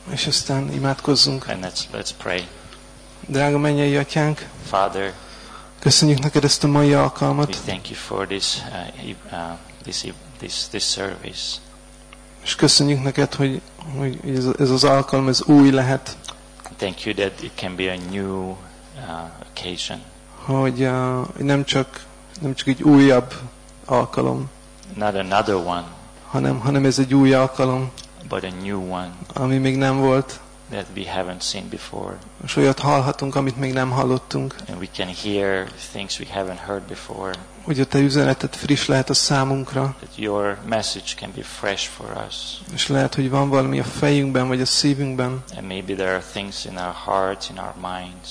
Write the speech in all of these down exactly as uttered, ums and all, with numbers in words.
És aztán imádkozzunk. And let's, let's pray. Drága mennyei atyánk, Father, köszönjük neked ezt a mai we alkalmat, thank you for this, uh, ev- uh, this, ev- this, this service. és köszönjük neked, hogy, hogy ez, ez az alkalom, ez új lehet, Thank you that it can be a new uh, occasion, hogy uh, nem csak nem csak egy újabb alkalom, not another one, hanem, hanem ez egy új alkalom, but a new one ami még nem volt, that we haven't seen before. és olyat hallhatunk, amit még nem hallottunk. And we can hear things we haven't heard before. Hogy a te üzeneted friss lehet a számunkra, That your message can be fresh for us. és lehet, hogy van valami a fejünkben, vagy a szívünkben, And maybe there are things in our hearts, in our minds.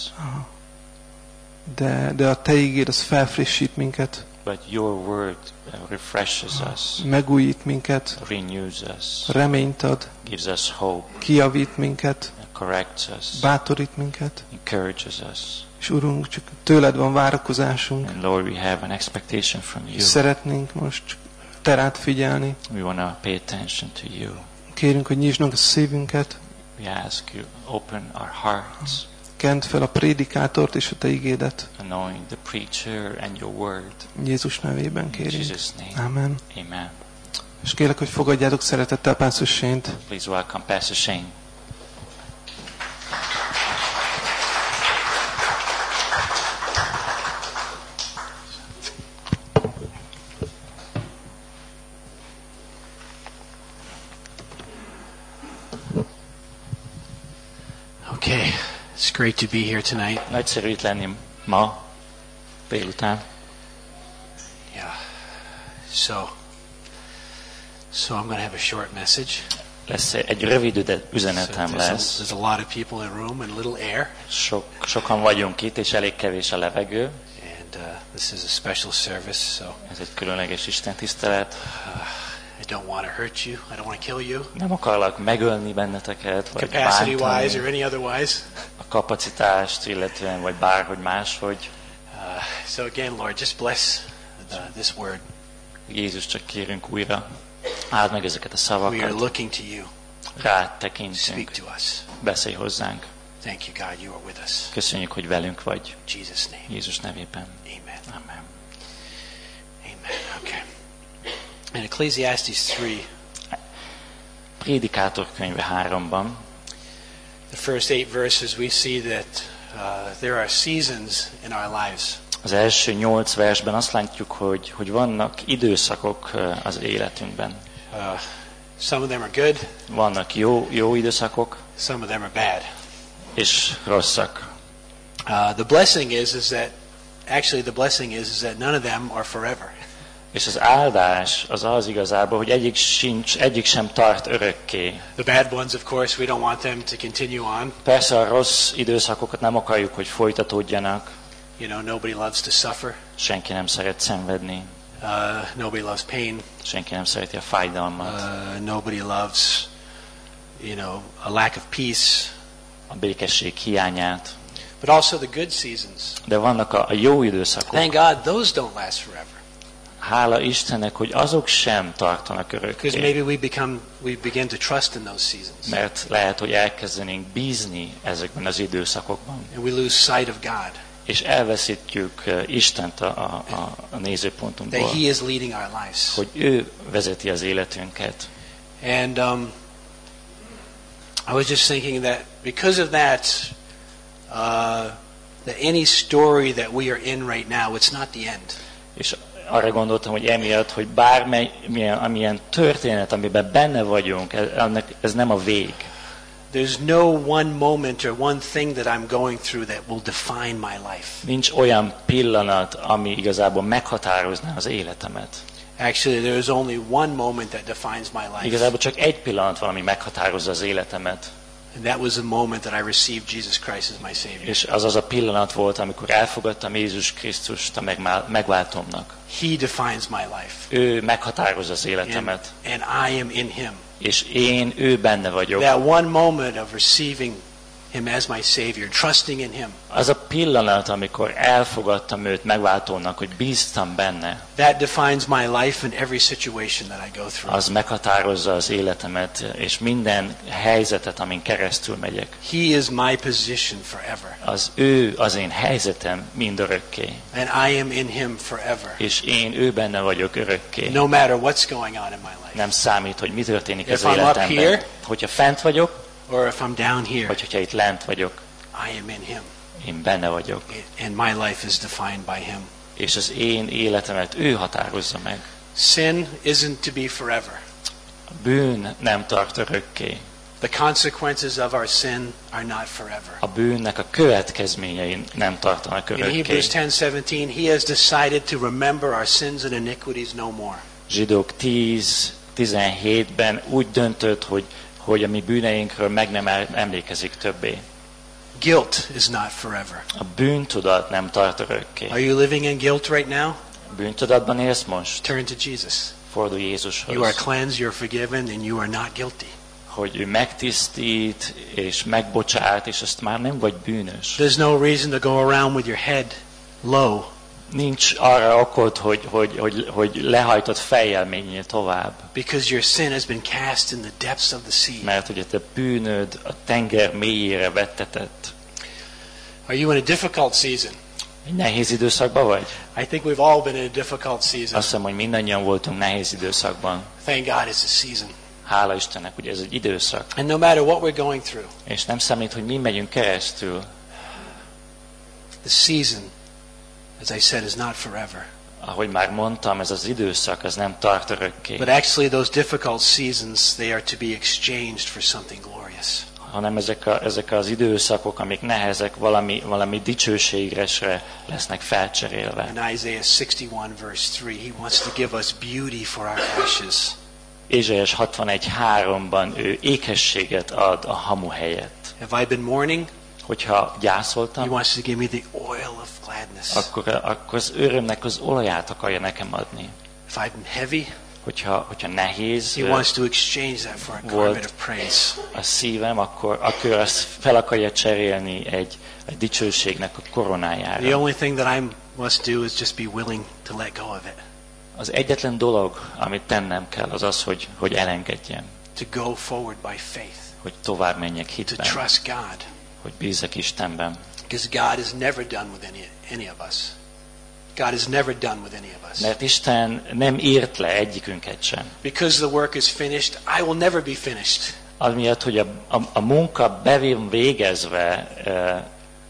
de, de a te ígéd, az felfrissít minket, But your word uh, refreshes us, megújít minket, renews us, reményt ad, gives us hope, kijavít minket, corrects us, bátorít minket, encourages us. és Urunk, csak tőled van várakozásunk, And Lord, we have an expectation from és you. szeretnénk most csak te rád figyelni. We want to pay attention to you. Kérünk, hogy nyisd meg a szívünket, We ask you, open our hearts, kent fel a prédikátort és a te igédet. knowing the preacher and your word. Jézus nevében In kérünk. Jesus' name, Amen. amen. És kérlek, hogy fogadjátok szeretettel Pásztor Shane-t. Please welcome Pastor Shane. Okay, it's great to be here tonight. Nagyszerű itt lenni ma, délután. Yeah. So, so I'm going to have a short message. Lesz egy rövid üde- So üzenetem there's, a, lesz. there's a lot of people in the room and a little air, Sok, sokan vagyunk itt, és elég kevés a levegő. and uh, this is a special service. So Ez egy különleges Isten tisztelet. I don't want to hurt you. I don't want to kill you, Nem akarlak megölni benneteket, vagy capacity-wise bántani or any other wise. a kapacitást, illetően, vagy bárhogy máshogy. Uh, so again, Lord, just bless the, this word. Jézus, csak kérünk újra. Áld meg ezeket a We are szavakat. looking to you. Rád Speak tekintünk. to us. Beszélj hozzánk. Thank you, God. You are with us. Köszönjük, hogy velünk vagy. In Jesus' name. Jézus nevében. Amen. Amen. Amen. Okay. In Ecclesiastes three, Prédikátor könyve háromban, the first eight verses, we see that uh, there are seasons in our lives. az első nyolc versben azt látjuk, hogy, hogy vannak időszakok uh, az életünkben. Uh, some of them are good, Vannak jó, jó időszakok, some of them are bad. és rosszak. Uh, the blessing is, is that actually the blessing is, is that none of them are forever. És az áldás az az igazából, hogy egyik sincs, egyik sem tart örökké. The bad ones, of course, we don't want them to continue on. Persze a rossz időszakokat nem akarjuk, hogy folytatódjanak. You know, nobody loves to suffer. Senki nem szeret szenvedni. Uh, nobody loves pain. Senki nem szereti a fájdalmat. Uh, nobody loves, you know, a lack of peace. A békesség hiányát. But also the good seasons. De vannak a, a jó időszakok. Thank God those don't last forever. Hála Istennek, hogy azok sem tartanak Because örökké. maybe we become, we begin to trust in those seasons. Mert lehet, hogy elkezdenénk bízni ezekben az időszakokban. And we lose sight of God. És elveszítjük uh, Istent a, a, a, a nézőpontunkból. That He is leading our lives. Hogy ő vezeti az életünket. And um, I was just thinking that because of that, uh, that any story that we are in right now, it's not the end. És arra gondoltam, hogy emiatt, hogy bármely, milyen, amilyen történet, amiben benne vagyunk, ez, ennek, ez nem a vég. There's no one moment or one thing that I'm going through that will define my life. Nincs olyan pillanat, ami igazából meghatározná az életemet. Actually, there is only one moment that defines my life. Igazából csak egy pillanat van, ami meghatározza az életemet. And that was the moment that I received Jesus Christ as my Savior. És az az a pillanat volt, amikor elfogadtam Jézus Krisztust a megmá- megváltómnak. He defines my life. Ő meghatározza az And, életemet. and I am in Him. És én, ő benne vagyok. That one moment of receiving him as my Savior, trusting in him. Az a pillanat, amikor elfogadtam őt megváltónak, hogy bíztam benne, That defines my life in every situation that I go through. az meghatározza az életemet, és minden helyzetet, amin keresztül megyek. He is my position forever. Az ő az én helyzetem mindörökké, And I am in him forever. és én ő benne vagyok örökké. No matter what's going on in my life. Nem számít, hogy mi történik If az I'm up életemben. here, Hogyha fent vagyok, or if I'm down here, vagy hogyha itt lent vagyok, I am in him. én benne vagyok. And my life is defined by him. És az én életemet ő határozza meg. Sin isn't to be forever. A bűn nem tart örökké. The consequences of our sin are not forever. A bűnnek a következményei nem tartanak In örökké. Hebrews ten seventeen, he has decided to remember our sins and iniquities no more. Zsidók tíz tizenhétben úgy döntött, hogy, hogy a mi bűneinkről meg nem emlékezik többé. Guilt is not forever. A bűntudat nem tart örökké. Are you living in guilt right now? Bűntudatban élsz most? Turn to Jesus. Fordulj Jézushoz. You are cleansed, you're forgiven, and you are not guilty. Hogy ő megtisztít, és megbocsát, és azt már nem vagy bűnös. There's no reason to go around with your head low. Nincs arra okod, hogy, hogy, hogy, hogy lehajtott fejjel menjél tovább. Because your sin has been cast in the depths of the sea. Mert hogy a te bűnöd a tenger mélyére vettetett. Are you in a difficult season? Egy nehéz időszakban vagy? I think we've all been in a difficult season. Azt hiszem, hogy mindannyian voltunk nehéz időszakban. Thank God it's a season. Hála Istennek, hogy ez egy időszak. And no matter what we're going through, És nem számít, hogy mi megyünk keresztül. the season, as I said, is not forever. Ahogy már mondtam, ez az időszak, az nem tart örökké. But actually those difficult seasons, they are to be exchanged for something glorious. Hanem ezek, a, ezek az időszakok, amik nehezek, valami, valami dicsőségresre lesznek felcserélve. In Isaiah sixty-one verse three, he wants to give us beauty for our ashes. Ézsaiás hatvanegy háromban ő ékességet ad a hamu helyett. Have I been mourning? Hogyha He gyászoltam, wants to give me the oil of gladness. akkor, akkor az örömnek az olaját akarja nekem adni. If I've been heavy, Hogyha, hogyha nehéz he wants to exchange that for a Volt. garment of praise. a szívem, akkor, akkor azt fel akarja cserélni egy, egy dicsőségnek a The koronájára. only thing that I must do is just be willing to let go of it. Az egyetlen dolog, amit tennem kell, az az, hogy, hogy elengedjem. To go forward by faith. Hogy tovább menjek To hitben. trust God. Hogy bízzak Istenben. Because God is never done with any, any of us. God is never done with any of us. Mert Isten nem írt le egyikünket sem. Because the work is finished, I will never be finished. Az miatt, hogy a, a, a munka bevém végezve eh,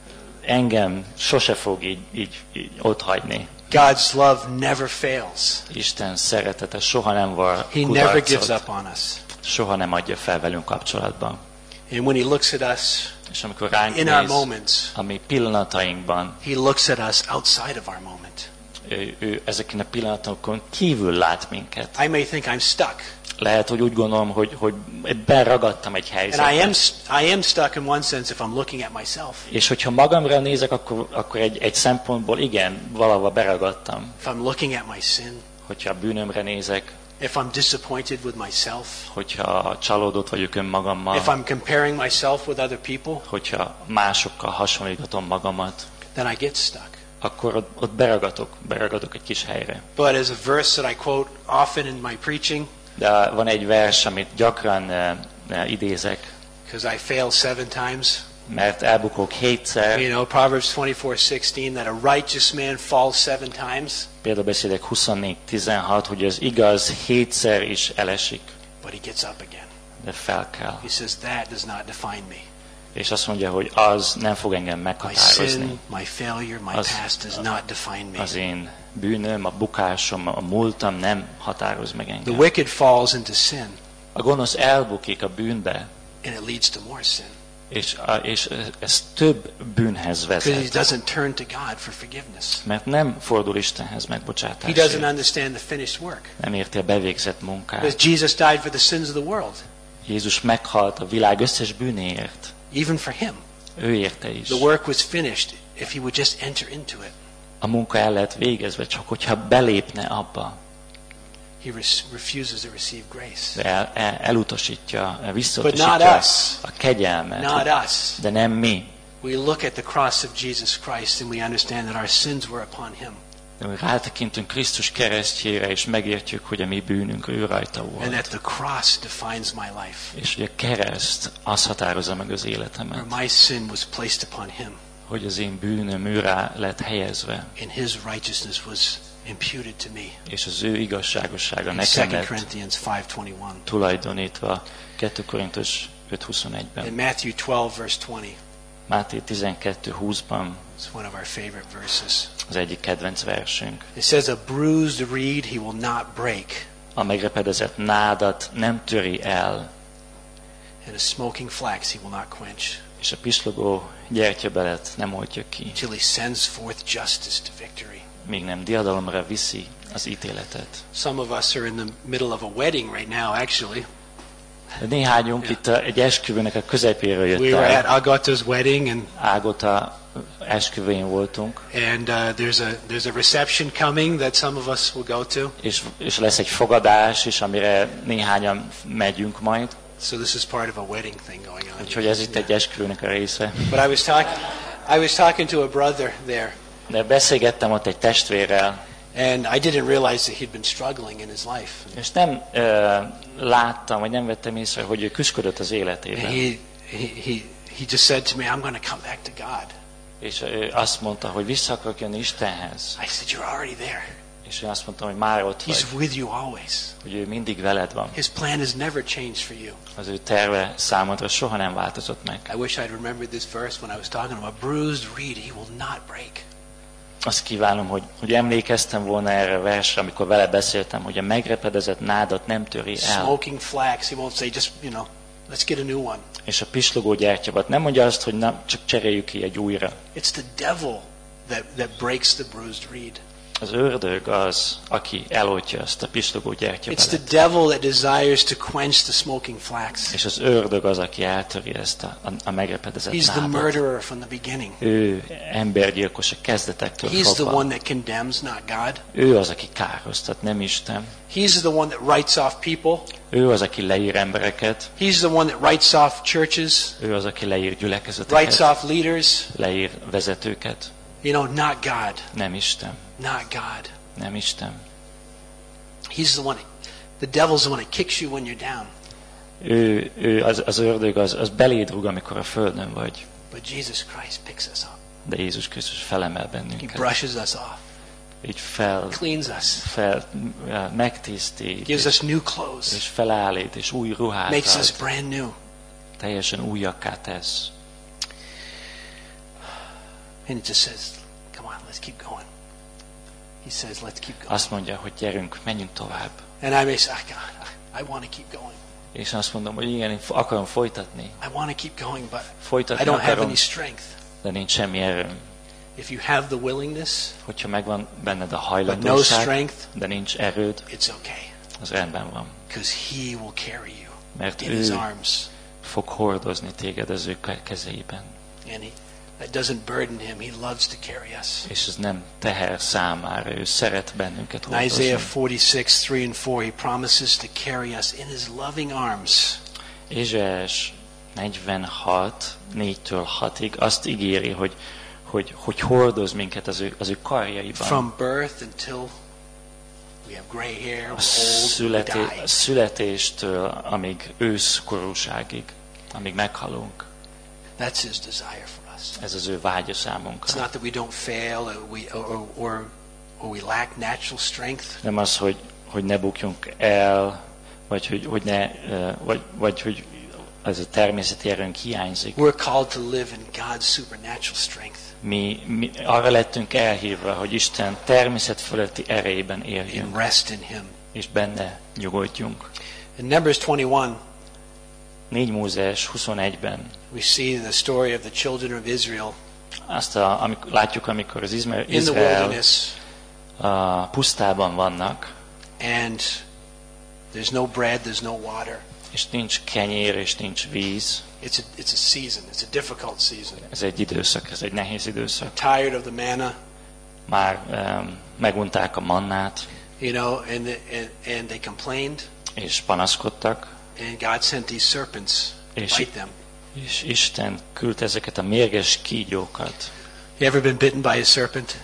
engem sose fog így, így, így otthagyni. God's love never fails. Isten szeretete soha nem var He never gives kudarcot. up on us. Soha nem adja fel velünk kapcsolatban. And when he looks at us És amikor ránk in our néz, moments, a mi pillanatainkban, he looks at us outside of our moment. ő, ő ezeken a pillanatokon kívül lát minket. I may think I'm stuck. Lehet, hogy úgy gondolom, hogy, hogy beragadtam egy And I am, helyzetbe. I am stuck in one sense if I'm looking at myself. És hogyha magamra nézek, akkor, akkor egy, egy szempontból igen, valahol beragadtam. If I'm looking at my sin, Hogyha a bűnömre nézek, if I'm disappointed with myself, hogyha csalódott vagyok önmagammal, if I'm comparing myself with other people, hogyha másokkal hasonlítatom magamat, then I get stuck. akkor ott, ott beragadok, beragadok egy kis helyre. But as a verse that I quote often in my preaching, De van egy vers, amit gyakran uh, uh, idézek, because I fail seven times. mert elbukok hétszer. You know, Proverbs twenty-four sixteen, that a righteous man falls seven times, Példabeszédek huszonnégy tizenhat, hogy az igaz hétszer is elesik, but he gets up again. de fel kell. He says, that does not define me. És azt mondja, hogy az nem fog engem My meghatározni. sin, my failure, my Az- past does not define me. Az én bűnöm, a bukásom, a múltam nem határoz meg The engem. wicked falls into sin, A gonosz elbukik a bűnbe, and it leads to more sin. és, a, és ez több bűnhez Because he vezet. doesn't turn to God for forgiveness. Mert nem fordul Istenhez He doesn't megbocsátásért. understand the finished work. Nem érti a bevégzett munkát. Because Jesus died for the sins of the world, Jézus meghalt a világ összes bűnéért. even for him. Ő érte is. The work was finished if he would just enter into it. A munka el lett végezve, csak hogyha belépne abba. he res- refuses to receive grace. De el, el, elutasítja, But visszautasítja not us. a kegyelmet. Not us. De nem mi. We look at the cross of Jesus Christ and we understand that our sins were upon him. De rátekintünk Krisztus keresztjére, és megértjük, hogy a mi bűnünk ő rajta And volt. that the cross defines my life. És hogy a kereszt az határozza meg az életemet. Where my sin was placed upon him. Hogy az én bűnöm őrá lett helyezve. And his righteousness was imputed to me. És az ő igazságossága In nekem Second lett Corinthians five twenty-one. tulajdonítva kettő Korintus öt huszonegyben. In Matthew twelve verse twenty. Máté tizenkettő húszban It's one of our favorite verses. az egyik kedvenc versünk. It says, a bruised reed he will not break, A megrepedezett nádat nem töri el, and a smoking flax he will not quench, és a pislogó gyertyabelet nem oltja ki, till he sends forth justice to victory. míg nem diadalomra viszi az ítéletet. Some of us are in the middle of a wedding right now, actually. De néhányunk itt a- egy esküvőnek a közepéről jött We were el. at Agata's wedding, and Ágota esküvőjén voltunk, and uh, there's a there's a reception coming that some of us will go to. és, és lesz egy fogadás is, amire néhányan megyünk majd. So this is part of a wedding thing going on. Úgyhogy ez itt egy esküvőnek a része. But I was talking, I was talking to a brother there, De beszélgettem ott egy testvérrel, and I didn't realize that he'd been struggling in his life. és nem ö, láttam, vagy nem vettem észre, hogy ő küzdött az And életében. he, he, he, he just said to me, I'm going to come back to God. És ő azt mondta, hogy vissza akarok jönni Istenhez. I said, you're already there. És én azt mondtam, hogy már ott vagy, He's with you always. hogy ő mindig veled van. His plan has never changed for you. Az ő terve számodra soha nem változott meg. I wish I'd remembered this verse when I was talking about a bruised reed he will not break. Azt kívánom, hogy, hogy emlékeztem volna erre a versre, amikor vele beszéltem, hogy a megrepedezett nádat nem töri el. Smoking flax, he won't say, just, you know, let's get a new one. És a pislogó gyertyabat nem mondja azt, hogy na, csak cseréljük ki egy újra. It's the devil that, that breaks the bruised reed. Az ördög az, aki eloltja azt a pislogó It's the gyertyabelet. devil that desires to quench the smoking flax. És az ördög az, aki eltöri ezt a, a, a megrepedezett He's the nádat. murderer from the beginning. Ő embergyilkos a kezdetektől He's the fogva. one that condemns, not God. Ő az, aki károztat, nem Isten. He's the one that writes off people. Ő az, aki leír embereket. He's the one that writes off churches, Ő az, aki leír writes gyülekezeteket. off leaders. Leír vezetőket. You know, not God. Nem Isten. Not God. Nem Isten. He's the one, the devil's the one that kicks you when you're down. Ő, ő az, az ördög az, az beléd rúg, amikor a földön vagy. But Jesus Christ picks us up. De Jézus Krisztus felemel He bennünket. brushes us off, Így fel, cleans us, fel megtisztít, gives és, us new clothes, és felállít, és új ruhát makes us ad. brand new. Teljesen újakká tesz. And it just says, come on, let's keep going. He says, let's keep going. Azt mondja, hogy gyerünk, menjünk tovább. And I may say, "Ah, God, I want to keep going. És azt mondom, hogy igen, én akarom folytatni. I want to keep going, but I Folytatni don't have akarom, any strength. de nincs semmi erőm. If you have the willingness, Hogyha megvan benned a but no hajlandóság, strength, de nincs erőd, it's okay. az rendben van. Because he will carry you Mert in his ő arms. fog hordozni téged az ő ke- kezeiben. And he, that doesn't burden him. He loves to carry us. És ez nem teher számára, ő szeret bennünket In Isaiah hordozni. forty-six, three and four, he promises to carry us in his loving arms. Ézsaiás negyvenhat, négytől hatig azt ígéri, hogy, hogy, hogy hordoz minket az ő, az ő karjaiban. From birth until we have gray hair, A we're old, we születé, die. a születéstől, amíg őszkorúságig, amíg meghalunk. That's his desire for us. Ez az ő vágya It's számunkra. not that we don't fail or we, or, or, or we lack natural strength. Nem az, hogy, hogy ne bukjunk el, vagy hogy, hogy ne, eh, vagy, vagy hogy ez a természeti erőnk hiányzik. We're called to live in God's supernatural strength, Mi, mi arra lettünk elhívva, hogy Isten természet fölötti erejében and éljünk, rest in him. és benne nyugodjunk. In Numbers twenty-one, négy Mózes huszonegyben we see the story of the children of Israel azt a, amikor, látjuk, amikor az Izrael, in the Izrael wilderness, a pusztában vannak, and there's no bread, there's no water. és nincs kenyér, és nincs víz. It's a, it's a season. It's a difficult season. Ez egy időszak, ez egy nehéz időszak. Tired of the manna. Már um, megunták a mannát, You know, and, the, and, and they complained, és panaszkodtak, and God sent these serpents to és, bite them. és Isten küldte ezeket a mérges kígyókat. You ever been bitten by a serpent?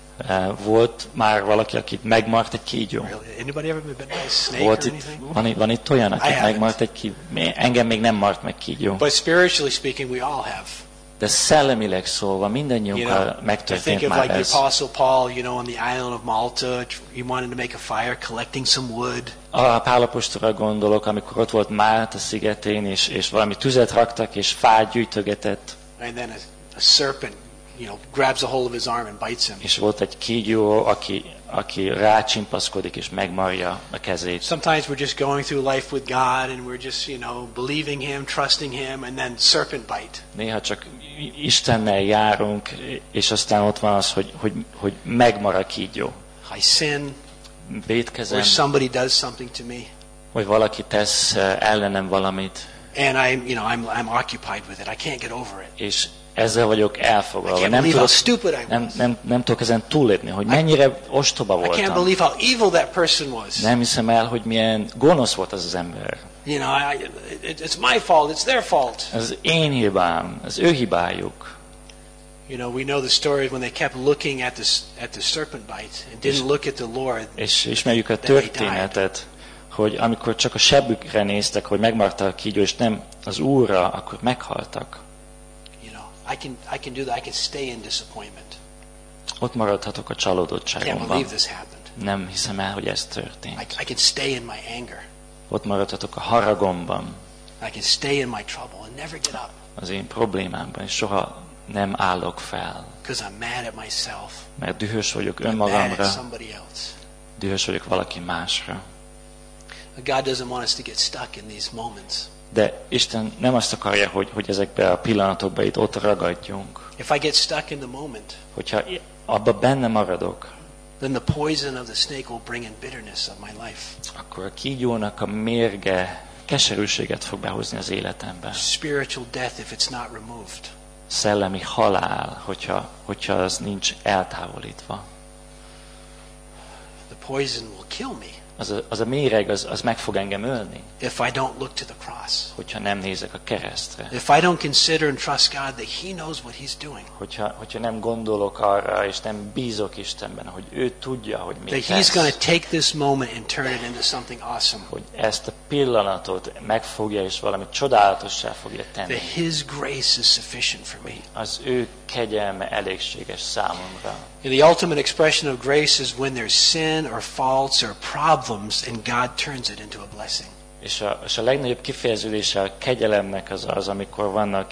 Volt már valaki, akit megmart egy kígyó? Really? Anybody ever been bitten by a snake Volt or itt, anything? van, van itt olyan, I akit haven't. megmart egy kígyó? Engem még nem mart meg kígyó. But spiritually speaking, we all have. De szellemileg szólva You mindannyiunkkal know, I megtörtént think of már like the ez. Apostle Paul, you know, on the island of Malta, he wanted to make a fire, collecting some wood. A Pál apostolra gondolok, amikor ott volt Málta szigetén, és, és valami tüzet raktak, és fát gyűjtögetett. And then a, a serpent, you know, grabs a hold of his arm and bites him. És volt egy kígyó, aki, aki rácsimpaszkodik, és megmarja a kezét. Sometimes we're just going through life with God and we're just, you know, believing Him, trusting Him, and then serpent bite. Néha csak Istennel járunk, és aztán ott van az, hogy, hogy, hogy megmar a kígyó. I sin, Vétkezem, or somebody does something to me, vagy valaki tesz ellenem valamit, and I'm, you know, I'm, I'm occupied with it. I can't get over it. és ezzel vagyok I elfoglalva. can't Nem believe how tudok, stupid I nem, was. nem, nem tudok ezen túllépni, hogy mennyire ostoba I can't voltam. believe how evil that person was. Nem hiszem el, hogy milyen gonosz volt az az ember. You know, I, it, it's my fault. It's their fault. Ez az én hibám, az ő hibájuk. You know, we know the story when they kept looking at the at the serpent bite and didn't look at the Lord. És ismerjük a történetet, hogy amikor csak a sebükre néztek, hogy megmarta a kígyó, és nem az Úrra, akkor meghaltak. You know, I can I can do that. I can stay in disappointment. Ott maradhatok a I can't csalódottságomban. believe this happened. Nem hiszem el, hogy ez I, történt. I can stay in my anger. Ott maradhatok a haragomban, I can stay in my trouble and never get up az én problémámban, és soha nem állok fel. because I'm mad at myself. Mert dühös vagyok I'm mad önmagamra, at somebody else. dühös vagyok valaki másra. But God doesn't want us to get stuck in these moments. De Isten nem azt akarja, hogy, hogy ezekben a pillanatokban itt ott ragadjunk. If I get stuck in the moment, Hogyha abba benne maradok, then the poison of the snake will bring in bitterness of my life. akkor a kígyónak a mérge keserűséget fog behozni az életembe. Spiritual death if it's not removed. Szellemi halál, hogyha, hogyha az nincs eltávolítva. The poison will kill me Az a, az a méreg, az, az meg fog engem ölni, if I don't look to the cross. hogyha nem nézek a keresztre. If I don't consider and trust God that He knows what He's doing. Hogyha, hogyha nem gondolok arra, és nem bízok Istenben, hogy ő tudja, hogy mit That He's going to tesz, take this moment and turn it into something awesome. hogy ezt a pillanatot megfogja, és valami csodálatossá fogja tenni. That His grace is sufficient for me. Az ő kegyelme elégséges számomra. And the ultimate expression of grace is when there's sin or faults or problems and God turns it into a blessing. És a, és a legnagyobb kifejeződése a kegyelemnek az az, amikor vannak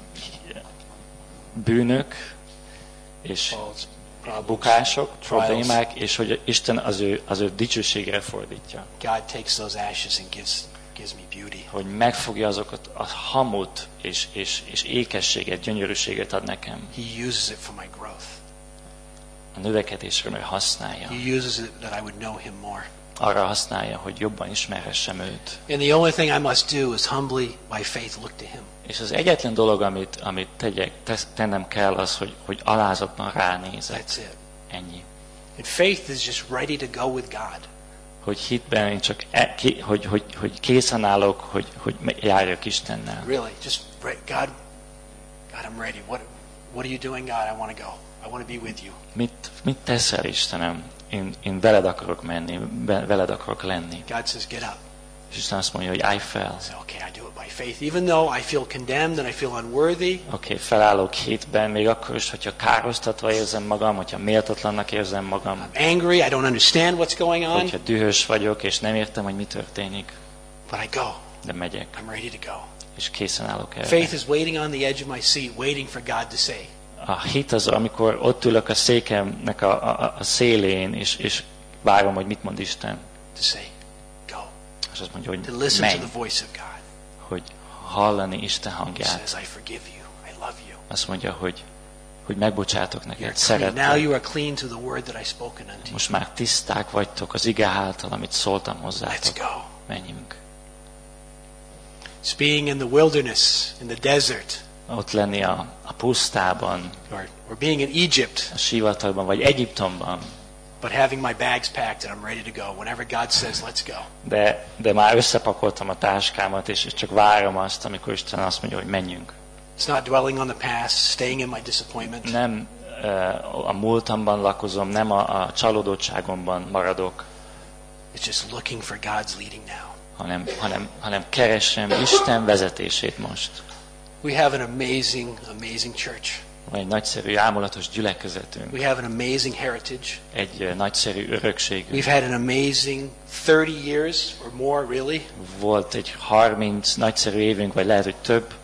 bűnök, és Faults, problems, bukások, trials. problémák, és hogy Isten az ő, az ő dicsőségére fordítja. God takes those ashes and gives gives me beauty. Hogy megfogja azokat a hamut, és, és, és ékességet, gyönyörűséget ad nekem. He uses it for my growth. A növekedésre ő használja. He uses it that I would know Him more. Arra használja, hogy jobban ismerhessem őt. And the only thing I must do is humbly, by faith, look to Him. És az egyetlen dolog, amit, amit tegyek, tesz, tennem kell, az, hogy, hogy alázatban ránézek. That's it. Ennyi. And faith is just ready to go with God. Hogy hitben én csak, e, ki, hogy, hogy, hogy készen állok, hogy, hogy járjak Istennel. Really, just pray, God, God, I'm ready. What, what are you doing, God? I want to go. I want to be with you. Mit, mit teszel, Istenem? Én, én veled akarok menni, be, veled akarok lenni. God says, get up. És Isten azt mondja, hogy állj fel. I say, okay, I do it by faith. Even though I feel condemned and I feel unworthy, Oké, okay, felállok hitben, még akkor is, hogyha károsztatva érzem magam, hogyha méltatlannak érzem magam, I'm angry, I don't understand what's going on, hogyha dühös vagyok, és nem értem, hogy mi történik, but I go. de megyek, I'm ready to go. és készen állok erre. Faith is waiting on the edge of my seat, waiting for God to say, A hit az, amikor ott ülök a székemnek a, a, a szélén, és, és várom, hogy mit mond Isten. to say, go. És azt mondja, To hogy listen to menj, the voice of God. hogy hallani Isten He hangját. says, I forgive you. I love you. Azt mondja, hogy, hogy megbocsátok You're neked, clean. Now szeretlek. you are clean to the word that I spoken unto you. Most már tiszták vagytok az ige által, amit szóltam Let's hozzátok. go. Menjünk. It's being in the wilderness, in the desert, Ott lenni a, a pusztában, or, or being in Egypt, a sivatagban, vagy Egyiptomban, But having my bags packed and I'm ready to go. Whenever God says, let's go. De, de már összepakoltam a táskámat, és, és csak várom azt, amikor Isten azt mondja, hogy menjünk. It's not dwelling on the past, staying in my disappointment. Nem uh, a múltamban lakozom, nem a, a csalódottságomban maradok, It's just looking for God's leading now. hanem, hanem, hanem keresem Isten vezetését most. We have an amazing, amazing church. Van egy nagyszerű, ámulatos gyülekezetünk, We have an amazing heritage. egy uh, nagyszerű örökségünk. We've had an amazing thirty years or more, really. Volt egy harminc nagyszerű évünk, vagy lehet, hogy több,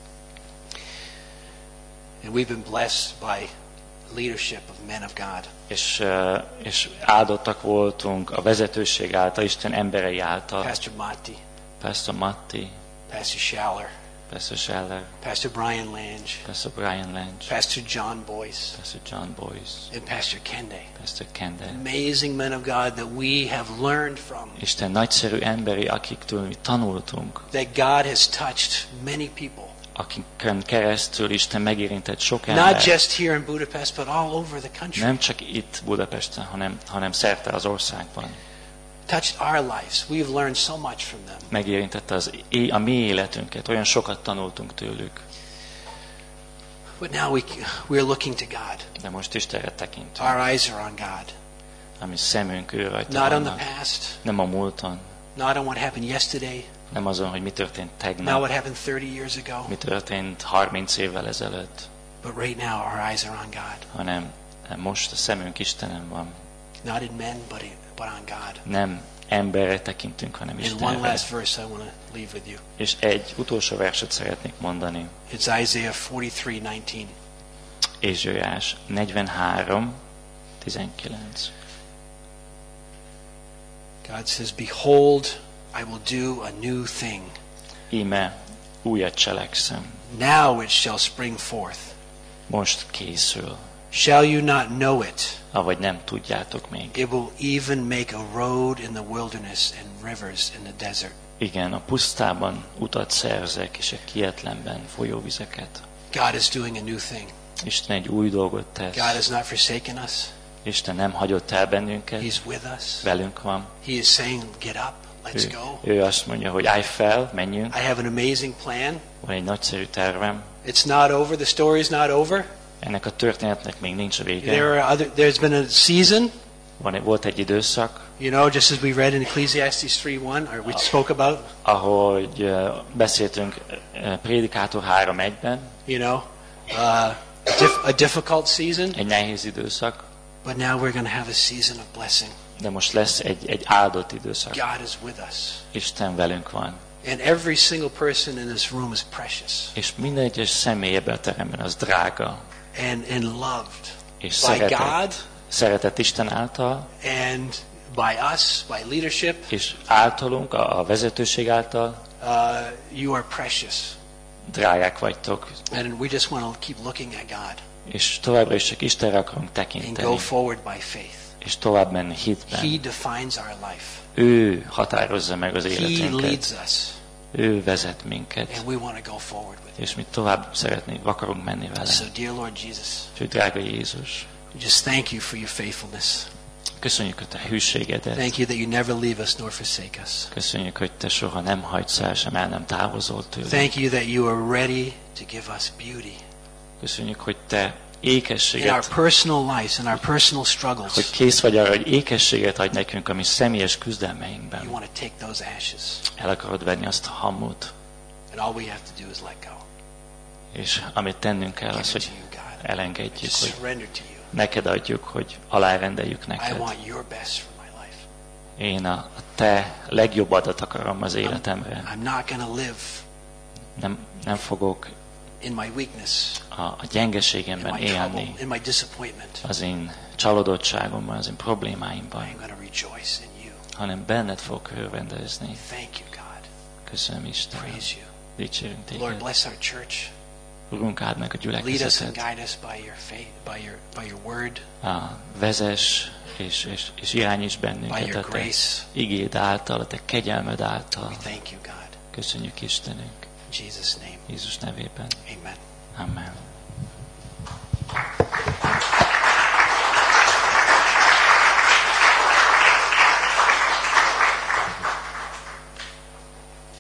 And we've been blessed by leadership of men of God. és, uh, és áldottak voltunk a vezetőség által, Isten emberei által. Pastor Matti, Pastor Matti, Pastor Schaller, Pastor Scheller, Pastor Brian Lange, Pastor Brian Lange, Pastor John Boyce, Pastor John Boyce, and Pastor Kende. Pastor Kende. Amazing men of God that we have learned from. Isten nagyszerű emberi, akiktől mi tanultunk, That God has touched many people. akikön keresztül Isten megérintett sok Not embert. just here in Budapest, but all over the country. Nem csak itt Budapesten, hanem, hanem szerte az országban. Touched our lives. We've learned so much from them. Megérintette az, é- a mi életünket, olyan sokat tanultunk tőlük. But now we, we're looking to God. De most Istenre tekintünk. Our eyes are on God. A mi szemünk ő rajta Not on the vannak. past, Nem a múlton, not on what happened yesterday, nem azon, hogy mi történt not tegnap, what happened thirty years ago, mi történt harminc évvel ezelőtt, but right now our eyes are on God. hanem most a szemünk Istenen van. Not in men, but, in, but on God. Nem emberre tekintünk, hanem And one Istenre. last verse I want to leave with you. És egy utolsó verset szeretnék mondani. It's Isaiah forty-three nineteen. Ézsaiás negyvenhárom tizenkilenc. God says, behold, I will do a new thing. Íme, újat cselekszem. Now it shall spring forth. Most készül. Shall you not know it? Avagy nem tudjátok még. It will even make a road in the wilderness and rivers in the desert. Igen, a pusztában utat szerzek, és a kietlenben folyóvizeket. God is doing a new thing. Isten egy új dolgot tesz. God has not forsaken us. Isten nem hagyott el bennünket. He's with us. Velünk van. He is saying, get up, let's Ő, go. ő azt mondja, hogy állj fel, menjünk. I have an amazing plan. Van egy nagyszerű tervem. It's not over. The story's not over. Ennek a történetnek még nincs vége. There are other, there's been a season, Van, volt egy időszak, you know, just as we read in Ecclesiastes three one, or we spoke about, ahogy uh, beszéltünk uh, Prédikátor három egyben, you know, uh, a, dif- a difficult season, egy nehéz időszak, but now we're going to have a season of blessing. de most lesz egy, egy áldott időszak. God is with us. Isten velünk van. And every single person in this room is precious És minden egyes személy ebben a teremben az drága. and, and loved És by szeretett, God szeretett Isten által, and by us, by leadership. és általunk, a, a vezetőség által Uh, you are precious. drágák vagytok. And we just want to keep looking at God És továbbra is csak Istenre akarunk and tekinteni. go forward by faith. És tovább menni hitben. He defines our life. Ő határozza meg az He életünket. leads us. Ő vezet minket. And we want to go forward with És mi tovább szeretnénk, akarunk menni vele. it. So, dear Lord Jesus, Úgyhogy drága Jézus, we just thank you for your faithfulness. köszönjük a te hűségedet. Thank you that you never leave us nor forsake us. Köszönjük, hogy te soha nem hagysz el, sem el nem távozol tőlünk. Thank you that you are ready to give us beauty Köszönjük, hogy te in our ékességet, personal lives, in our personal hogy struggles. kész vagy arra, hogy ékességet adj nekünk a mi személyes You küzdelmeinkben. want to take those ashes, El akarod venni azt a hamut, and all we have to do is let go. és amit tennünk kell, Give az, it hogy to you, God. elengedjük, Just hogy surrender to you. neked adjuk, hogy alárendeljük I neked. want your best for my life. Én a, a te legjobbadat akarom az életemre. I'm not going to live Nem, nem fogok in my weakness, a, a in gyengeségemben my trouble, élni, in my disappointment. az én csalódottságomban, az én problémáimban, I'm going to rejoice in you. hanem benned fogok örvendezni. Thank you, God. Köszönöm, Istenem. Praise you. Dicsérünk Lord, téged. bless our church. Urunk, áld meg a Lead us and gyülekezetet. guide us by your faith, by your by your word, Á, vezess és, és, és irányíts by bennünket your a te grace. igéd által, a te kegyelmed által. We thank you, God. Köszönjük, Istenünk. In Jesus' name, Jézus nevében. amen. Amen.